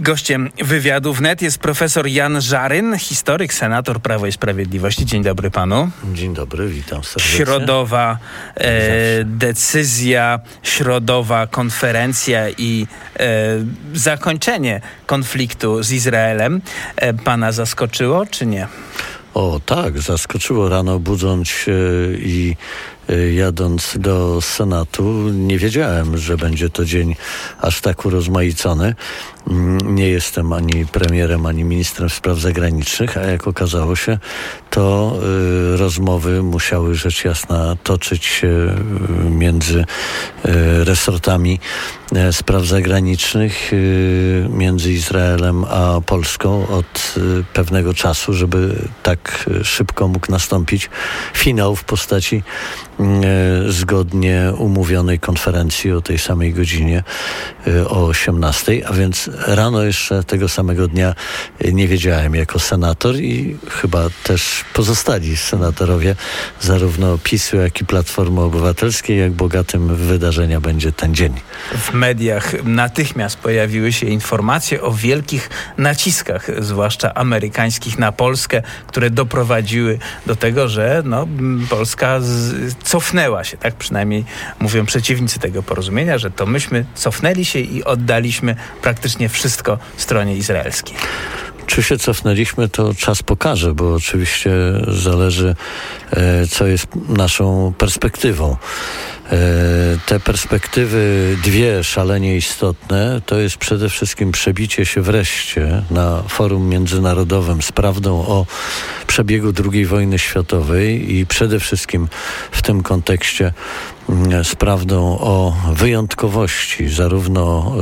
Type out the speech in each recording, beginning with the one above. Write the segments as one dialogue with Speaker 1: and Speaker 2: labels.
Speaker 1: Gościem wywiadu wnet jest profesor Jan Żaryn, historyk, senator Prawo i Sprawiedliwości. Dzień dobry panu.
Speaker 2: Dzień dobry, witam serdecznie.
Speaker 1: Środowa decyzja, środowa konferencja i zakończenie konfliktu z Izraelem pana zaskoczyło, czy nie?
Speaker 2: O tak, zaskoczyło rano, budząc się i jadąc do Senatu. Nie wiedziałem, że będzie to dzień aż tak urozmaicony. Nie jestem ani premierem, ani ministrem spraw zagranicznych, a jak okazało się, to rozmowy musiały rzecz jasna toczyć się między resortami spraw zagranicznych, między Izraelem a Polską od pewnego czasu, żeby tak szybko mógł nastąpić finał w postaci zgodnie umówionej konferencji o tej samej godzinie, o 18:00, a więc rano jeszcze tego samego dnia nie wiedziałem jako senator i chyba też pozostali senatorowie zarówno PiS-u, jak i Platformy Obywatelskiej, jak bogatym w wydarzenia będzie ten dzień.
Speaker 1: W mediach natychmiast pojawiły się informacje o wielkich naciskach, zwłaszcza amerykańskich, na Polskę, które doprowadziły do tego, że Polska cofnęła się, tak przynajmniej mówią przeciwnicy tego porozumienia, że to myśmy cofnęli się i oddaliśmy praktycznie wszystko stronie izraelskiej.
Speaker 2: Czy się cofnęliśmy, to czas pokaże, bo oczywiście zależy, co jest naszą perspektywą. Te perspektywy dwie szalenie istotne to jest przede wszystkim przebicie się wreszcie na forum międzynarodowym z prawdą o przebiegu II wojny światowej i przede wszystkim w tym kontekście z prawdą o wyjątkowości zarówno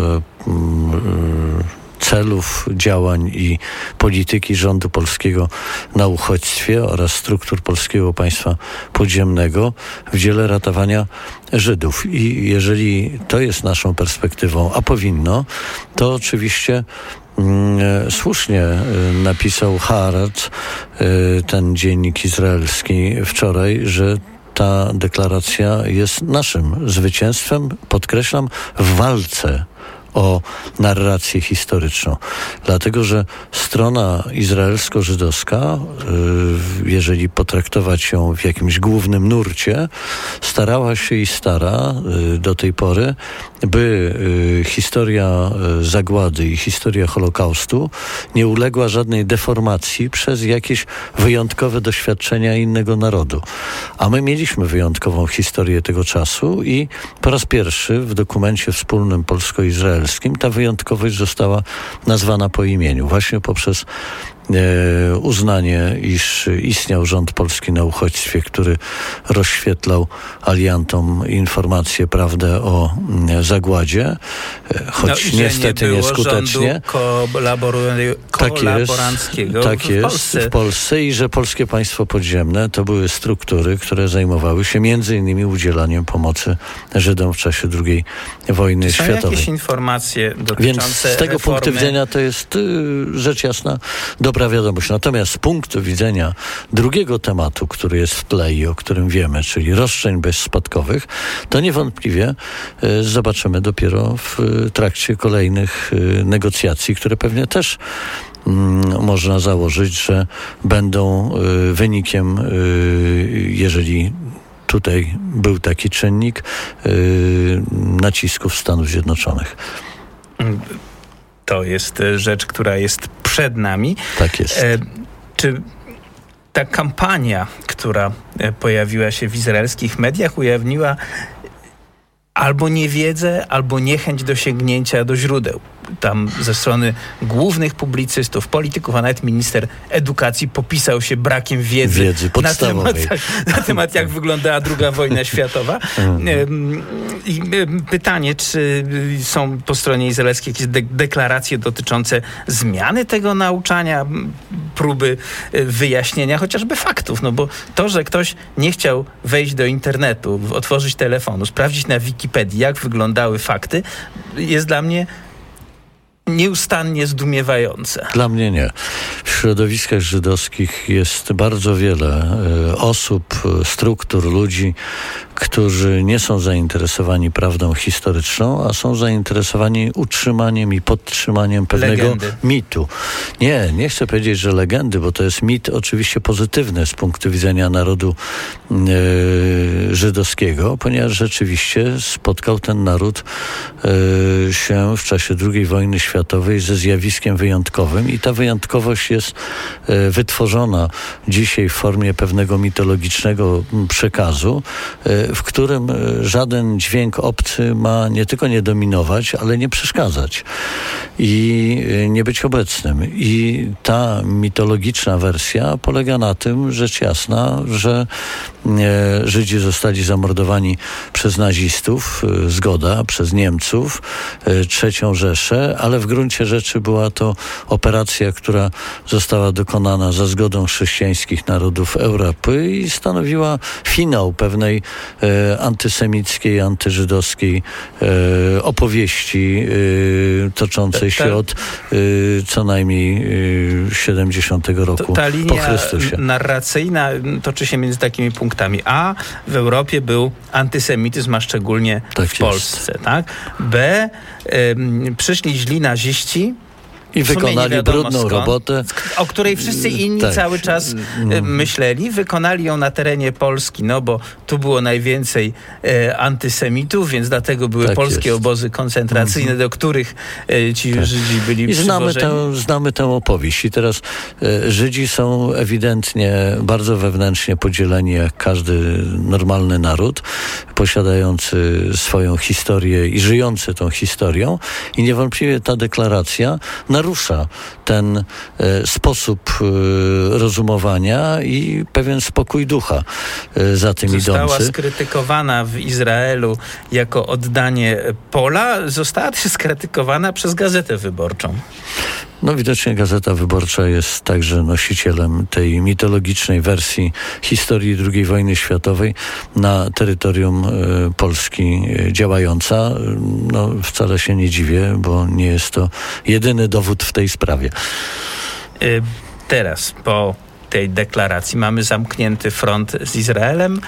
Speaker 2: celów, działań i polityki rządu polskiego na uchodźstwie oraz struktur polskiego państwa podziemnego w dziele ratowania Żydów. I jeżeli to jest naszą perspektywą, a powinno, to oczywiście słusznie napisał Haaretz, ten dziennik izraelski wczoraj, że ta deklaracja jest naszym zwycięstwem, podkreślam, w walce o narrację historyczną. Dlatego, że strona izraelsko-żydowska, jeżeli potraktować ją w jakimś głównym nurcie, starała się i stara do tej pory, by historia zagłady i historia Holokaustu nie uległa żadnej deformacji przez jakieś wyjątkowe doświadczenia innego narodu. A my mieliśmy wyjątkową historię tego czasu i po raz pierwszy w dokumencie wspólnym polsko-izraelskim ta wyjątkowość została nazwana po imieniu, właśnie poprzez uznanie, iż istniał rząd polski na uchodźstwie, który rozświetlał aliantom informacje, prawdę o zagładzie, choć niestety
Speaker 1: nie
Speaker 2: nieskutecznie.
Speaker 1: Kolaboranckiego
Speaker 2: tak jest w Polsce i że polskie państwo podziemne to były struktury, które zajmowały się między innymi udzielaniem pomocy Żydom w czasie II wojny światowej.
Speaker 1: Są jakieś informacje dotyczące
Speaker 2: Więc z tego punktu widzenia to jest rzecz jasna dobra wiadomość. Natomiast z punktu widzenia drugiego tematu, który jest w tle i o którym wiemy, czyli roszczeń bezspadkowych, to niewątpliwie zobaczymy dopiero w trakcie kolejnych negocjacji, które pewnie też można założyć, że będą wynikiem, jeżeli tutaj był taki czynnik, nacisków Stanów Zjednoczonych.
Speaker 1: To jest rzecz, która jest przed nami.
Speaker 2: Tak jest.
Speaker 1: Czy ta kampania, która pojawiła się w izraelskich mediach, ujawniła albo niewiedzę, albo niechęć do sięgnięcia do źródeł? Tam ze strony głównych publicystów, polityków, a nawet minister edukacji popisał się brakiem wiedzy na temat jak wyglądała II wojna światowa. I pytanie, czy są po stronie izraelskiej jakieś deklaracje dotyczące zmiany tego nauczania, próby wyjaśnienia chociażby faktów, bo to, że ktoś nie chciał wejść do internetu, otworzyć telefonu, sprawdzić na Wikipedii, jak wyglądały fakty, jest dla mnie nieustannie zdumiewające.
Speaker 2: Dla mnie nie. W środowiskach żydowskich jest bardzo wiele osób, struktur, ludzi, którzy nie są zainteresowani prawdą historyczną, a są zainteresowani utrzymaniem i podtrzymaniem pewnego
Speaker 1: legendy.
Speaker 2: Mitu. Nie chcę powiedzieć, że legendy, bo to jest mit oczywiście pozytywny z punktu widzenia narodu żydowskiego, ponieważ rzeczywiście spotkał ten naród się w czasie II wojny światowej ze zjawiskiem wyjątkowym i ta wyjątkowość jest wytworzona dzisiaj w formie pewnego mitologicznego przekazu, w którym żaden dźwięk obcy ma nie tylko nie dominować, ale nie przeszkadzać i nie być obecnym. I ta mitologiczna wersja polega na tym, rzecz jasna, że Żydzi zostali zamordowani przez nazistów, zgoda, przez Niemców, III Rzeszę, ale w gruncie rzeczy była to operacja, która została dokonana za zgodą chrześcijańskich narodów Europy i stanowiła finał pewnej antysemickiej, antyżydowskiej opowieści toczącej się od co najmniej 70 roku
Speaker 1: ta linia
Speaker 2: po Chrystusie.
Speaker 1: Narracyjna toczy się między takimi punktami. A w Europie był antysemityzm, a szczególnie w Polsce. Tak? B. Przyszli źli naziści
Speaker 2: i wykonali brudną robotę,
Speaker 1: o której wszyscy inni cały czas myśleli. Wykonali ją na terenie Polski, no bo tu było najwięcej antysemitów, więc dlatego były polskie obozy koncentracyjne, do których ci Żydzi byli przywożeni.
Speaker 2: Znamy tę opowieść. I teraz Żydzi są ewidentnie bardzo wewnętrznie podzieleni, jak każdy normalny naród, posiadający swoją historię i żyjący tą historią. I niewątpliwie ta deklaracja narusza ten sposób rozumowania i pewien spokój ducha za tym idący.
Speaker 1: Została skrytykowana w Izraelu jako oddanie pola, została też skrytykowana przez Gazetę Wyborczą.
Speaker 2: No widocznie Gazeta Wyborcza jest także nosicielem tej mitologicznej wersji historii II wojny światowej na terytorium Polski działająca. No wcale się nie dziwię, bo nie jest to jedyny dowód w tej sprawie.
Speaker 1: Teraz po tej deklaracji mamy zamknięty front z Izraelem?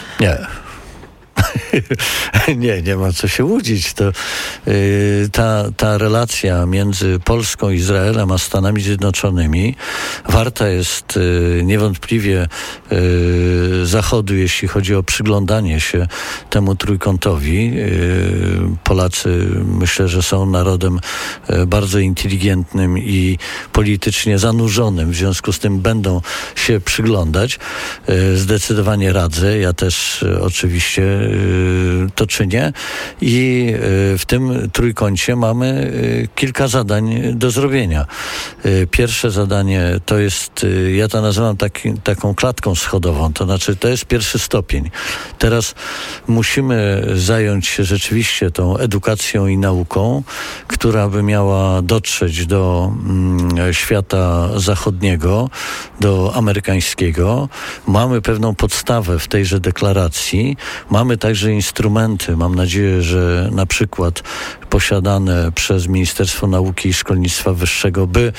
Speaker 2: Nie ma co się łudzić. To, ta relacja między Polską, Izraelem a Stanami Zjednoczonymi warta jest niewątpliwie Zachodu, jeśli chodzi o przyglądanie się temu trójkątowi. Polacy, myślę, że są narodem bardzo inteligentnym i politycznie zanurzonym. W związku z tym będą się przyglądać. Zdecydowanie radzę. Ja też oczywiście to czynię i w tym trójkącie mamy kilka zadań do zrobienia. Pierwsze zadanie to jest, ja to nazywam taką klatką schodową, to znaczy to jest pierwszy stopień. Teraz musimy zająć się rzeczywiście tą edukacją i nauką, która by miała dotrzeć do świata zachodniego, do amerykańskiego. Mamy pewną podstawę w tejże deklaracji. Mamy także instrumenty, mam nadzieję, że na przykład posiadane przez Ministerstwo Nauki i Szkolnictwa Wyższego, by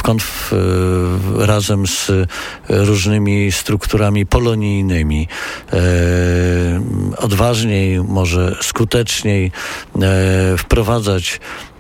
Speaker 2: razem z różnymi strukturami polonijnymi odważniej, może skuteczniej wprowadzać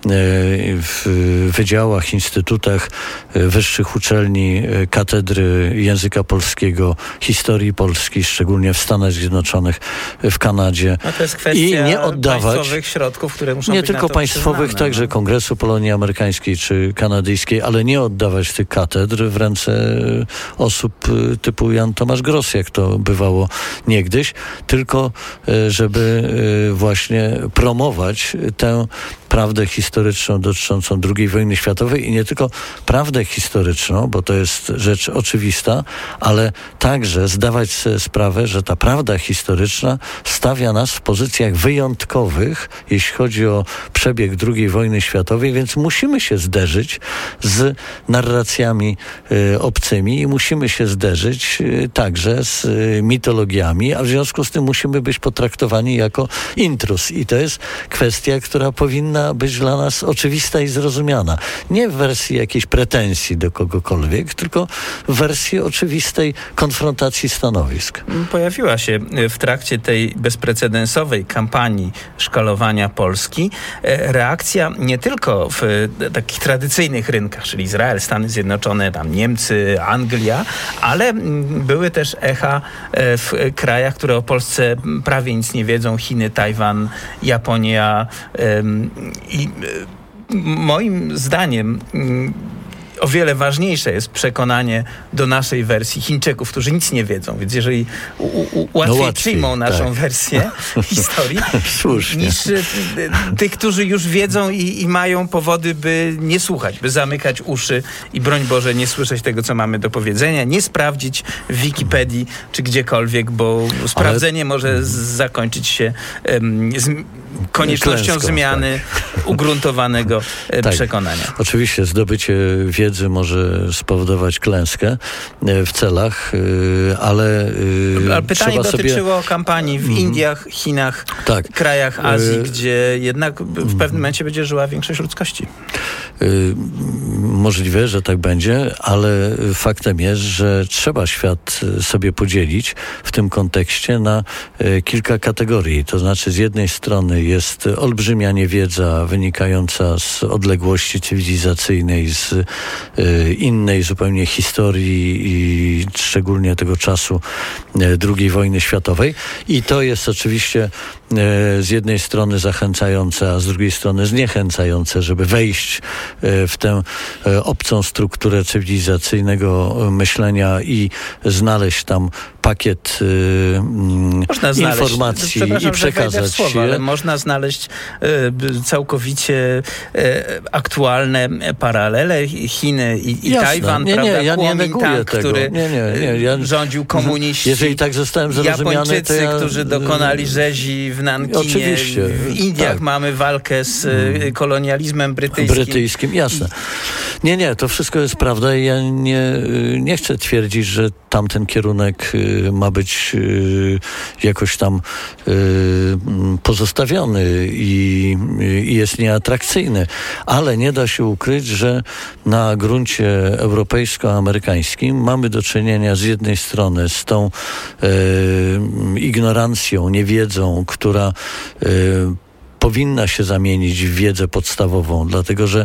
Speaker 2: w wydziałach, instytutach wyższych uczelni katedry języka polskiego, historii Polski, szczególnie w Stanach Zjednoczonych, w Kanadzie.
Speaker 1: No to jest kwestia
Speaker 2: i nie oddawać
Speaker 1: państwowych środków, które muszą
Speaker 2: nie
Speaker 1: być
Speaker 2: tylko
Speaker 1: na to
Speaker 2: państwowych,
Speaker 1: przyznane,
Speaker 2: także Kongresu Polonii Amerykańskiej czy Kanadyjskiej, ale nie oddawać tych katedr w ręce osób typu Jan Tomasz Gross, jak to bywało niegdyś, tylko żeby właśnie promować tę prawdę historyczną dotyczącą II wojny światowej i nie tylko prawdę historyczną, bo to jest rzecz oczywista, ale także zdawać sobie sprawę, że ta prawda historyczna stawia nas w pozycjach wyjątkowych, jeśli chodzi o przebieg II wojny światowej, więc musimy się zderzyć z narracjami obcymi i musimy się zderzyć także z mitologiami, a w związku z tym musimy być potraktowani jako intruz. I to jest kwestia, która powinna być dla nas oczywista i zrozumiana. Nie w wersji jakiejś pretensji do kogokolwiek, tylko w wersji oczywistej konfrontacji stanowisk.
Speaker 1: Pojawiła się w trakcie tej bezprecedensowej kampanii szkalowania Polski reakcja nie tylko w takich tradycyjnych rynkach, czyli Izrael, Stany Zjednoczone, tam Niemcy, Anglia, ale były też echa w krajach, które o Polsce prawie nic nie wiedzą, Chiny, Tajwan, Japonia i moim zdaniem o wiele ważniejsze jest przekonanie do naszej wersji Chińczyków, którzy nic nie wiedzą. Więc jeżeli łatwiej przyjmą naszą wersję historii niż tych, którzy już wiedzą i mają powody, by nie słuchać, by zamykać uszy i broń Boże nie słyszeć tego, co mamy do powiedzenia, nie sprawdzić w Wikipedii czy gdziekolwiek, bo sprawdzenie może zakończyć się koniecznością klęską, zmiany ugruntowanego przekonania.
Speaker 2: Oczywiście zdobycie wiedzy może spowodować klęskę w celach, ale
Speaker 1: pytanie dotyczyło kampanii w Indiach, Chinach, krajach Azji, gdzie jednak w pewnym momencie będzie żyła większość ludzkości.
Speaker 2: Możliwe, że tak będzie, ale faktem jest, że trzeba świat sobie podzielić w tym kontekście na kilka kategorii. To znaczy z jednej strony jest olbrzymia niewiedza wynikająca z odległości cywilizacyjnej, z innej zupełnie historii i szczególnie tego czasu II wojny światowej. I to jest oczywiście z jednej strony zachęcające, a z drugiej strony zniechęcające, żeby wejść w tę obcą strukturę cywilizacyjnego myślenia i znaleźć tam pakiet informacji i przekazać
Speaker 1: je. Ale można znaleźć całkowicie aktualne paralele. Chiny i Tajwan,
Speaker 2: ja nie neguję tego.
Speaker 1: Który rządził komuniści.
Speaker 2: Jeżeli tak zostałem zrozumiany,
Speaker 1: Japończycy, którzy dokonali rzezi w Nankinie.
Speaker 2: Oczywiście.
Speaker 1: W Indiach mamy walkę z kolonializmem brytyjskim.
Speaker 2: Jasne. Nie, to wszystko jest prawda i ja nie chcę twierdzić, że tamten kierunek ma być jakoś tam pozostawiony i jest nieatrakcyjny, ale nie da się ukryć, że na gruncie europejsko-amerykańskim mamy do czynienia z jednej strony z tą ignorancją, niewiedzą, która powinna się zamienić w wiedzę podstawową, dlatego że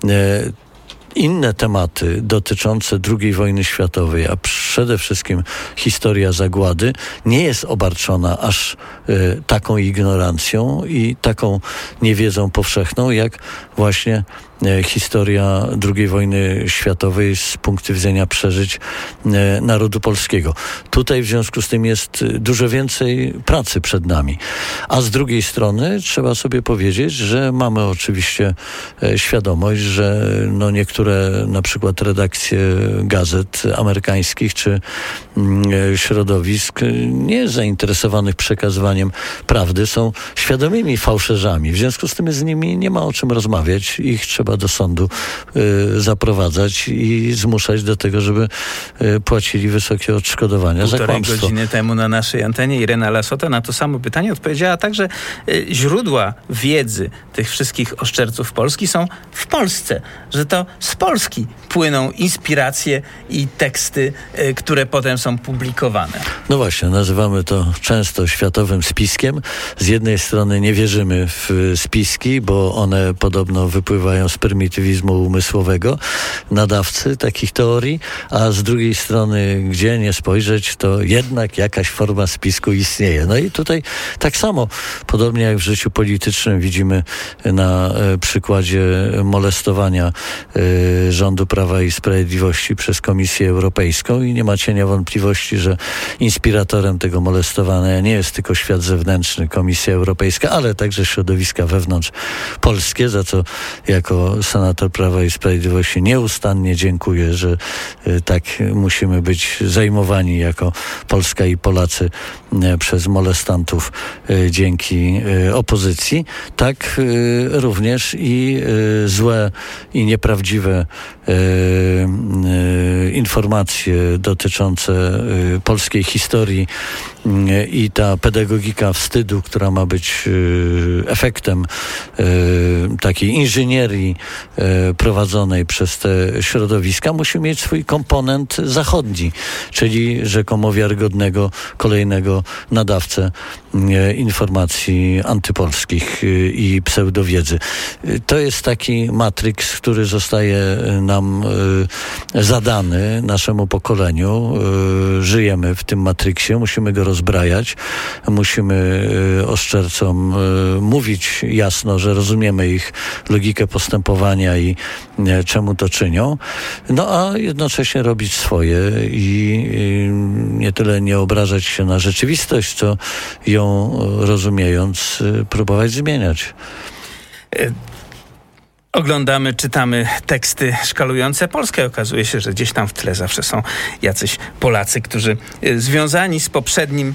Speaker 2: inne tematy dotyczące II wojny światowej, a przede wszystkim historia zagłady, nie jest obarczona aż taką ignorancją i taką niewiedzą powszechną, jak właśnie historia II wojny światowej z punktu widzenia przeżyć narodu polskiego. Tutaj w związku z tym jest dużo więcej pracy przed nami. A z drugiej strony trzeba sobie powiedzieć, że mamy oczywiście świadomość, że niektóre na przykład redakcje gazet amerykańskich czy środowisk nie zainteresowanych przekazywaniem prawdy są świadomymi fałszerzami. W związku z tym z nimi nie ma o czym rozmawiać. Ich trzeba do sądu zaprowadzać i zmuszać do tego, żeby płacili wysokie odszkodowania za kłamstwo.
Speaker 1: 1,5 godziny temu na naszej antenie Irena Lasota na to samo pytanie odpowiedziała tak, że źródła wiedzy tych wszystkich oszczerców Polski są w Polsce, że to z Polski płyną inspiracje i teksty, które potem są publikowane.
Speaker 2: No właśnie, nazywamy to często światowym spiskiem. Z jednej strony nie wierzymy w spiski, bo one podobno wypływają z prymitywizmu umysłowego nadawcy takich teorii, a z drugiej strony, gdzie nie spojrzeć, to jednak jakaś forma spisku istnieje. No i tutaj tak samo, podobnie jak w życiu politycznym widzimy na przykładzie molestowania rządu Prawa i Sprawiedliwości przez Komisję Europejską i nie ma cienia wątpliwości, że inspiratorem tego molestowania nie jest tylko świat zewnętrzny, Komisja Europejska, ale także środowiska wewnątrz polskie, za co jako senator Prawa i Sprawiedliwości nieustannie dziękuję, że tak musimy być zajmowani jako Polska i Polacy przez molestantów dzięki opozycji. Tak również i złe i nieprawdziwe informacje dotyczące polskiej historii i ta pedagogika wstydu, która ma być efektem takiej inżynierii prowadzonej przez te środowiska, musi mieć swój komponent zachodni, czyli rzekomo wiarygodnego kolejnego nadawcę informacji antypolskich i pseudowiedzy. To jest taki matryks, który zostaje nam zadany, naszemu pokoleniu. Żyjemy w tym matryksie, musimy go rozbrajać, musimy oszczercom mówić jasno, że rozumiemy ich logikę postępowania i czemu to czynią, no a jednocześnie robić swoje i nie tyle nie obrażać się na rzeczywistość, co ją rozumiejąc próbować zmieniać.
Speaker 1: Oglądamy, czytamy teksty szkalujące Polskę. Okazuje się, że gdzieś tam w tle zawsze są jacyś Polacy, którzy związani z poprzednim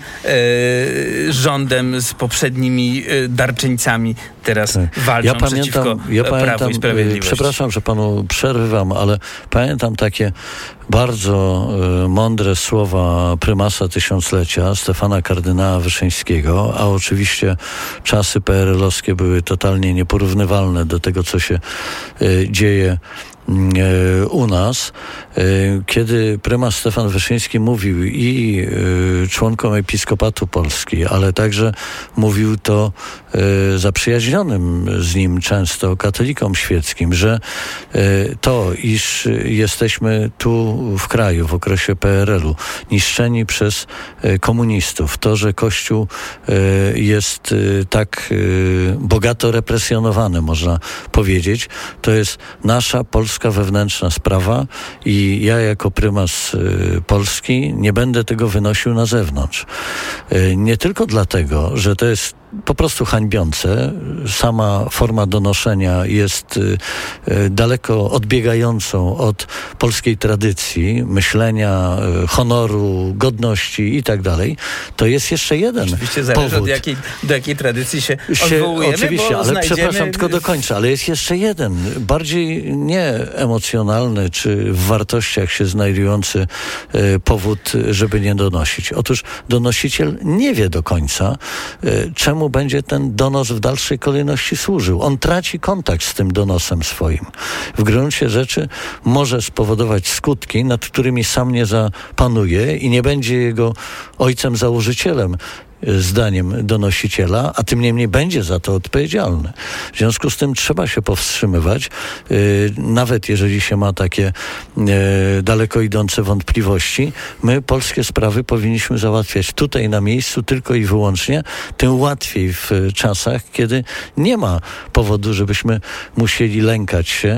Speaker 1: rządem, z poprzednimi darczyńcami teraz walczą przeciwko Prawu i Sprawiedliwości.
Speaker 2: Przepraszam, że panu przerywam, ale pamiętam takie bardzo mądre słowa prymasa tysiąclecia, Stefana kardynała Wyszyńskiego, a oczywiście czasy PRL-owskie były totalnie nieporównywalne do tego, co się dzieje u nas, kiedy prymas Stefan Wyszyński mówił i członkom Episkopatu Polski, ale także mówił to zaprzyjaźnionym z nim często katolikom świeckim, że to, iż jesteśmy tu w kraju w okresie PRL-u niszczeni przez komunistów, to, że Kościół jest tak bogato represjonowany, można powiedzieć, to jest nasza polska wewnętrzna sprawa i ja jako prymas Polski nie będę tego wynosił na zewnątrz. Nie tylko dlatego, że to jest po prostu hańbiące. Sama forma donoszenia jest daleko odbiegającą od polskiej tradycji, myślenia, honoru, godności i tak dalej. To jest jeszcze jeden
Speaker 1: oczywiście zależy
Speaker 2: powód.
Speaker 1: do jakiej tradycji się odwołujemy.
Speaker 2: Oczywiście, ale przepraszam, tylko dokończę. Ale jest jeszcze jeden, bardziej nie emocjonalny, czy w wartościach się znajdujący powód, żeby nie donosić. Otóż donosiciel nie wie do końca, czemu będzie ten donos w dalszej kolejności służył. On traci kontakt z tym donosem swoim. W gruncie rzeczy może spowodować skutki, nad którymi sam nie zapanuje i nie będzie jego ojcem założycielem, zdaniem donosiciela, a tym niemniej będzie za to odpowiedzialny. W związku z tym trzeba się powstrzymywać, nawet jeżeli się ma takie daleko idące wątpliwości. My polskie sprawy powinniśmy załatwiać tutaj na miejscu tylko i wyłącznie, tym łatwiej w czasach, kiedy nie ma powodu, żebyśmy musieli lękać się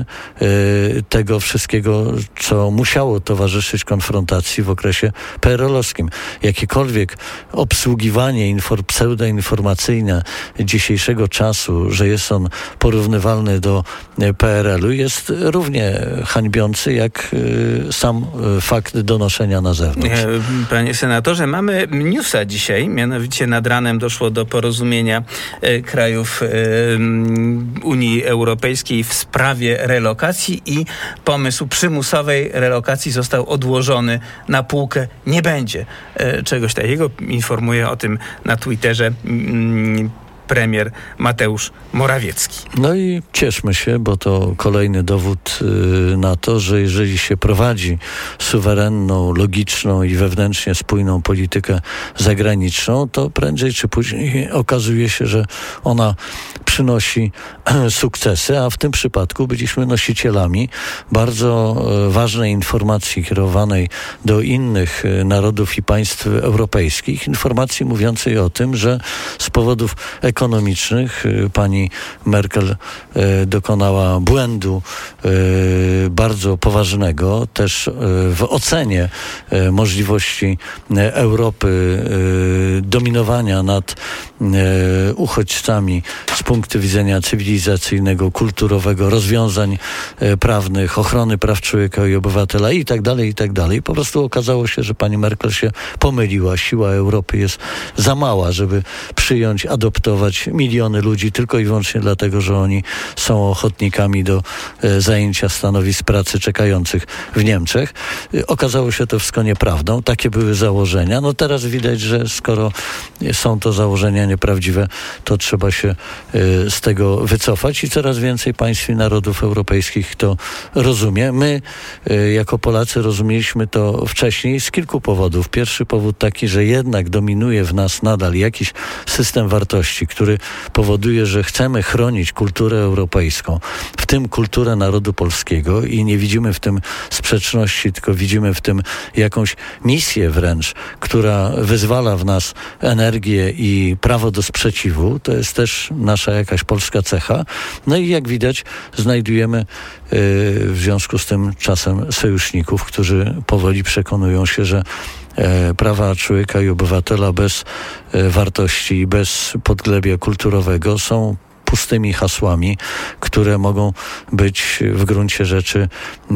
Speaker 2: tego wszystkiego, co musiało towarzyszyć konfrontacji w okresie PRL-owskim. Jakiekolwiek obsługiwanie pseudoinformacyjne dzisiejszego czasu, że jest on porównywalny do PRL-u, jest równie hańbiący jak sam fakt donoszenia na zewnątrz.
Speaker 1: Panie senatorze, mamy newsa dzisiaj, mianowicie nad ranem doszło do porozumienia krajów Unii Europejskiej w sprawie relokacji i pomysł przymusowej relokacji został odłożony na półkę. Nie będzie czegoś takiego. Informuje o tym na Twitterze premier Mateusz Morawiecki.
Speaker 2: No i cieszmy się, bo to kolejny dowód na to, że jeżeli się prowadzi suwerenną, logiczną i wewnętrznie spójną politykę zagraniczną, to prędzej czy później okazuje się, że ona przynosi sukcesy, a w tym przypadku byliśmy nosicielami bardzo ważnej informacji kierowanej do innych narodów i państw europejskich. Informacji mówiącej o tym, że z powodów ekonomicznych pani Merkel dokonała błędu bardzo poważnego też w ocenie możliwości Europy dominowania nad uchodźcami z punktu widzenia cywilizacyjnego, kulturowego, rozwiązań prawnych, ochrony praw człowieka i obywatela i tak dalej, i tak dalej. Po prostu okazało się, że pani Merkel się pomyliła. Siła Europy jest za mała, żeby przyjąć, adoptować mobilizować miliony ludzi tylko i wyłącznie dlatego, że oni są ochotnikami do zajęcia stanowisk pracy czekających w Niemczech. Okazało się to wszystko nieprawdą. Takie były założenia. No teraz widać, że skoro są to założenia nieprawdziwe, to trzeba się z tego wycofać i coraz więcej państw i narodów europejskich to rozumie. My jako Polacy rozumieliśmy to wcześniej z kilku powodów. Pierwszy powód taki, że jednak dominuje w nas nadal jakiś system wartości, który powoduje, że chcemy chronić kulturę europejską, w tym kulturę narodu polskiego i nie widzimy w tym sprzeczności, tylko widzimy w tym jakąś misję wręcz, która wyzwala w nas energię i prawo do sprzeciwu. To jest też nasza jakaś polska cecha. No i jak widać znajdujemy w związku z tym czasem sojuszników, którzy powoli przekonują się, że prawa człowieka i obywatela bez wartości i bez podglebia kulturowego są pustymi hasłami, które mogą być w gruncie rzeczy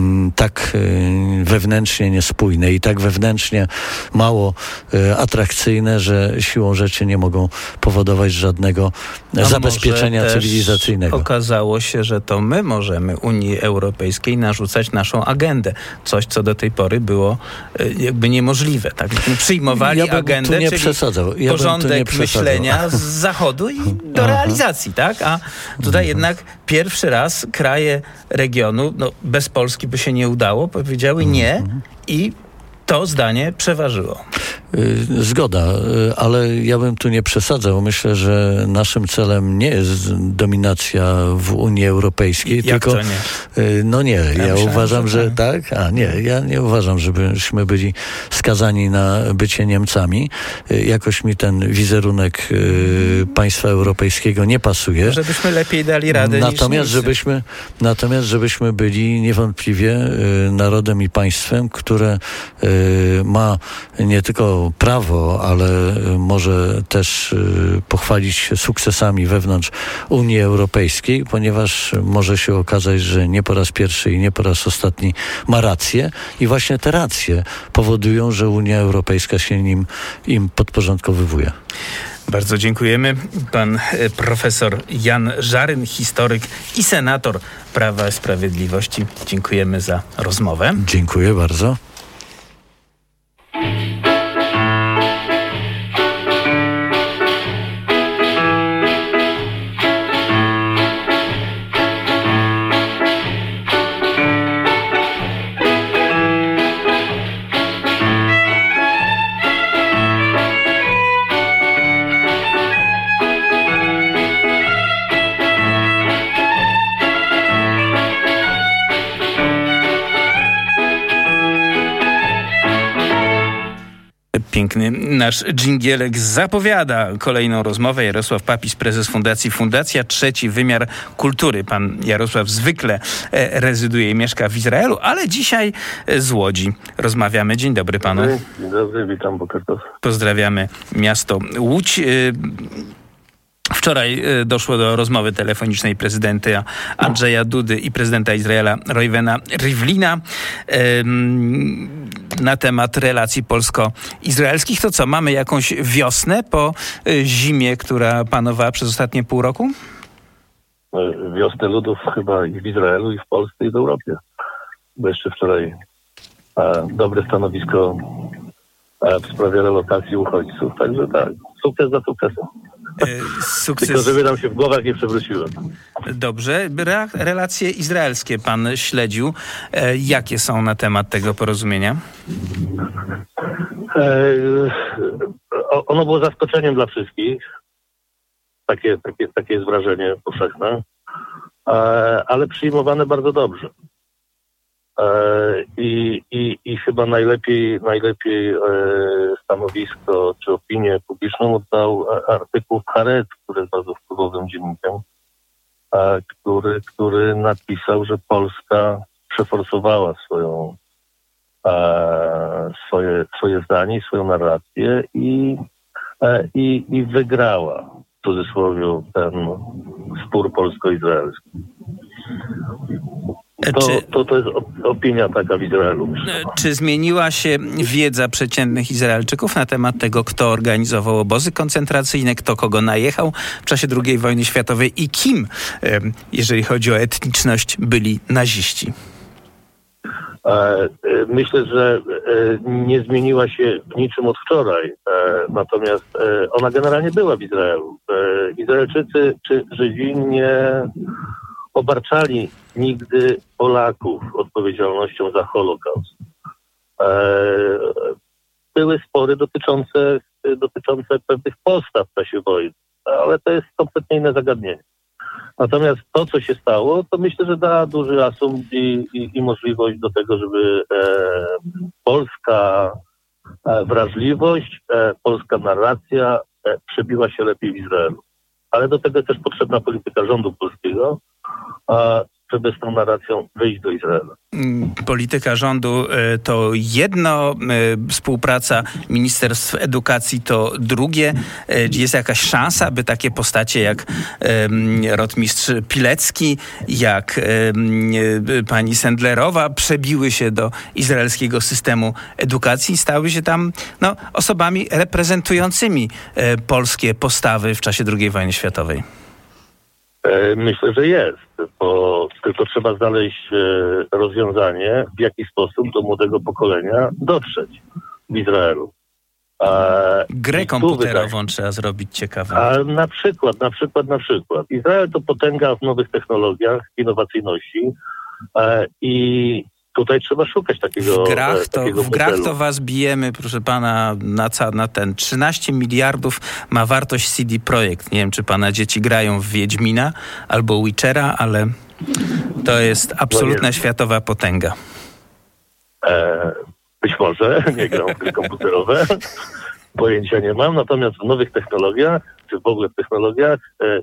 Speaker 2: tak wewnętrznie niespójne i tak wewnętrznie mało atrakcyjne, że siłą rzeczy nie mogą powodować żadnego zabezpieczenia cywilizacyjnego.
Speaker 1: Okazało się, że to my możemy Unii Europejskiej narzucać naszą agendę. Coś, co do tej pory było jakby niemożliwe. Tak? Przyjmowali agendę, czyli porządek myślenia z Zachodu i do realizacji, tak? A tutaj jednak pierwszy raz kraje regionu, bez Polski by się nie udało, powiedziały nie i to zdanie przeważyło.
Speaker 2: Zgoda, ale ja bym tu nie przesadzał. Myślę, że naszym celem nie jest dominacja w Unii Europejskiej.
Speaker 1: Jak
Speaker 2: tylko,
Speaker 1: to nie?
Speaker 2: No nie, ja uważam, że tak. Ja nie uważam, żebyśmy byli skazani na bycie Niemcami. Jakoś mi ten wizerunek państwa europejskiego nie pasuje.
Speaker 1: Żebyśmy lepiej dali radę
Speaker 2: Natomiast żebyśmy byli niewątpliwie narodem i państwem, które ma nie tylko prawo, ale może też pochwalić się sukcesami wewnątrz Unii Europejskiej, ponieważ może się okazać, że nie po raz pierwszy i nie po raz ostatni ma rację i właśnie te racje powodują, że Unia Europejska się im podporządkowywuje.
Speaker 1: Bardzo dziękujemy. Pan profesor Jan Żaryn, historyk i senator Prawa i Sprawiedliwości. Dziękujemy za rozmowę.
Speaker 2: Dziękuję bardzo.
Speaker 1: Piękny nasz dżingielek zapowiada kolejną rozmowę. Jarosław Papis, prezes Fundacji Fundacja Trzeci Wymiar Kultury. Pan Jarosław zwykle rezyduje i mieszka w Izraelu, ale dzisiaj z Łodzi rozmawiamy. Dzień dobry panu.
Speaker 3: Dzień dobry, witam Bokertow.
Speaker 1: Pozdrawiamy miasto Łódź. Wczoraj doszło do rozmowy telefonicznej prezydenta Andrzeja Dudy i prezydenta Izraela Reuvena Rivlina na temat relacji polsko-izraelskich. To co, mamy jakąś wiosnę po zimie, która panowała przez ostatnie pół roku?
Speaker 3: Wiosnę ludów chyba i w Izraelu, i w Polsce, i w Europie. Bo jeszcze wczoraj dobre stanowisko w sprawie relokacji uchodźców. Także tak, sukces za sukcesem. Tylko żeby nam się w głowach nie przewróciło.
Speaker 1: Dobrze. Relacje izraelskie pan śledził. Jakie są na temat tego porozumienia?
Speaker 3: Ono było zaskoczeniem dla wszystkich. Takie jest wrażenie powszechne. Ale przyjmowane bardzo dobrze. I chyba najlepiej stanowisko czy opinię publiczną oddał artykuł Haaretz, który jest bardzo wpływowym dziennikiem, który napisał, że Polska przeforsowała swoje zdanie i swoją narrację i wygrała w cudzysłowie ten spór polsko-izraelski. To jest opinia taka w Izraelu.
Speaker 1: Czy zmieniła się wiedza przeciętnych Izraelczyków na temat tego, kto organizował obozy koncentracyjne, kto kogo najechał w czasie II wojny światowej i kim, jeżeli chodzi o etniczność, byli naziści?
Speaker 3: Myślę, że nie zmieniła się w niczym od wczoraj, natomiast ona generalnie była w Izraelu. Izraelczycy czy Żydzi nie obarczali nigdy Polaków odpowiedzialnością za Holokaust. Były spory dotyczące pewnych postaw w czasie wojny, ale to jest kompletnie inne zagadnienie. Natomiast to, co się stało, to myślę, że da duży asumpt i możliwość do tego, żeby polska wrażliwość, polska narracja przebiła się lepiej w Izraelu. Ale do tego też potrzebna polityka rządu polskiego, żeby z tą narracją wyjść do Izraela.
Speaker 1: Polityka rządu to jedno, współpraca Ministerstw Edukacji to drugie. Jest jakaś szansa, by takie postacie jak rotmistrz Pilecki, jak pani Sendlerowa przebiły się do izraelskiego systemu edukacji i stały się tam osobami reprezentującymi polskie postawy w czasie II wojny światowej?
Speaker 3: Myślę, że jest, bo tylko trzeba znaleźć rozwiązanie, w jaki sposób do młodego pokolenia dotrzeć w Izraelu.
Speaker 1: Grę komputerową trzeba zrobić ciekawą.
Speaker 3: Na przykład. Izrael to potęga w nowych technologiach, innowacyjności i tutaj trzeba szukać takiego
Speaker 1: W grach to was bijemy, proszę pana, na ten 13 miliardów ma wartość CD Projekt. Nie wiem, czy pana dzieci grają w Wiedźmina albo Witchera, ale to jest absolutna światowa potęga.
Speaker 3: Być może, nie gram w gry komputerowe, pojęcia nie mam, natomiast w nowych technologiach, czy w ogóle w technologiach,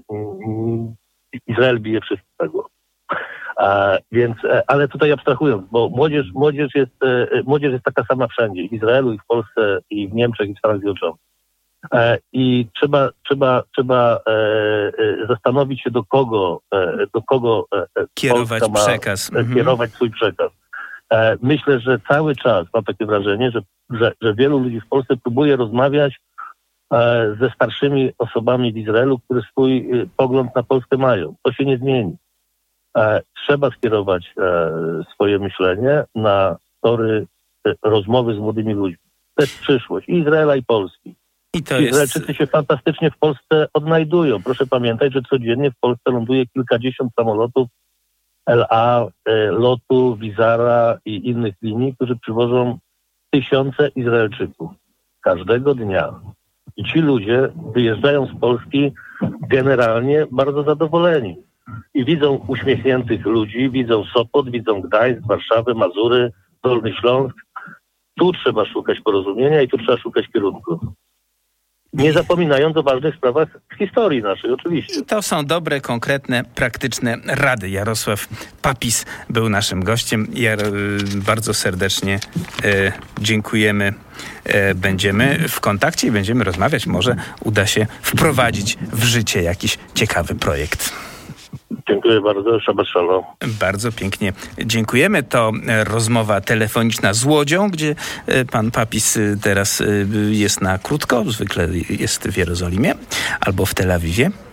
Speaker 3: Izrael bije wszystko na głowę. Więc, ale tutaj abstrahując, bo młodzież jest taka sama wszędzie, w Izraelu i w Polsce i w Niemczech i w Stanach Zjednoczonych. I trzeba zastanowić się, do kogo
Speaker 1: kierować
Speaker 3: Polska ma
Speaker 1: przekaz.
Speaker 3: Kierować swój przekaz. Myślę, że cały czas mam takie wrażenie, że wielu ludzi w Polsce próbuje rozmawiać ze starszymi osobami w Izraelu, które swój pogląd na Polskę mają. To się nie zmieni. Trzeba skierować swoje myślenie na tory rozmowy z młodymi ludźmi. To jest przyszłość i Izraela, i Polski. Izraelczycy się fantastycznie w Polsce odnajdują. Proszę pamiętać, że codziennie w Polsce ląduje kilkadziesiąt samolotów LA, Lotu, Wizara i innych linii, którzy przywożą tysiące Izraelczyków każdego dnia. I ci ludzie wyjeżdżają z Polski generalnie bardzo zadowoleni. I widzą uśmiechniętych ludzi, widzą Sopot, widzą Gdańsk, Warszawę, Mazury, Dolny Śląsk. Tu trzeba szukać porozumienia i tu trzeba szukać kierunku. Nie zapominając o ważnych sprawach w historii naszej, oczywiście.
Speaker 1: I to są dobre, konkretne, praktyczne rady. Jarosław Papis był naszym gościem. Bardzo serdecznie dziękujemy. Będziemy w kontakcie i będziemy rozmawiać. Może uda się wprowadzić w życie jakiś ciekawy projekt.
Speaker 3: Dziękuję bardzo. Shabbat shalom.
Speaker 1: Bardzo pięknie dziękujemy. To rozmowa telefoniczna z Łodzią, gdzie pan Papis teraz jest na krótko. Zwykle jest w Jerozolimie albo w Tel Awiwie.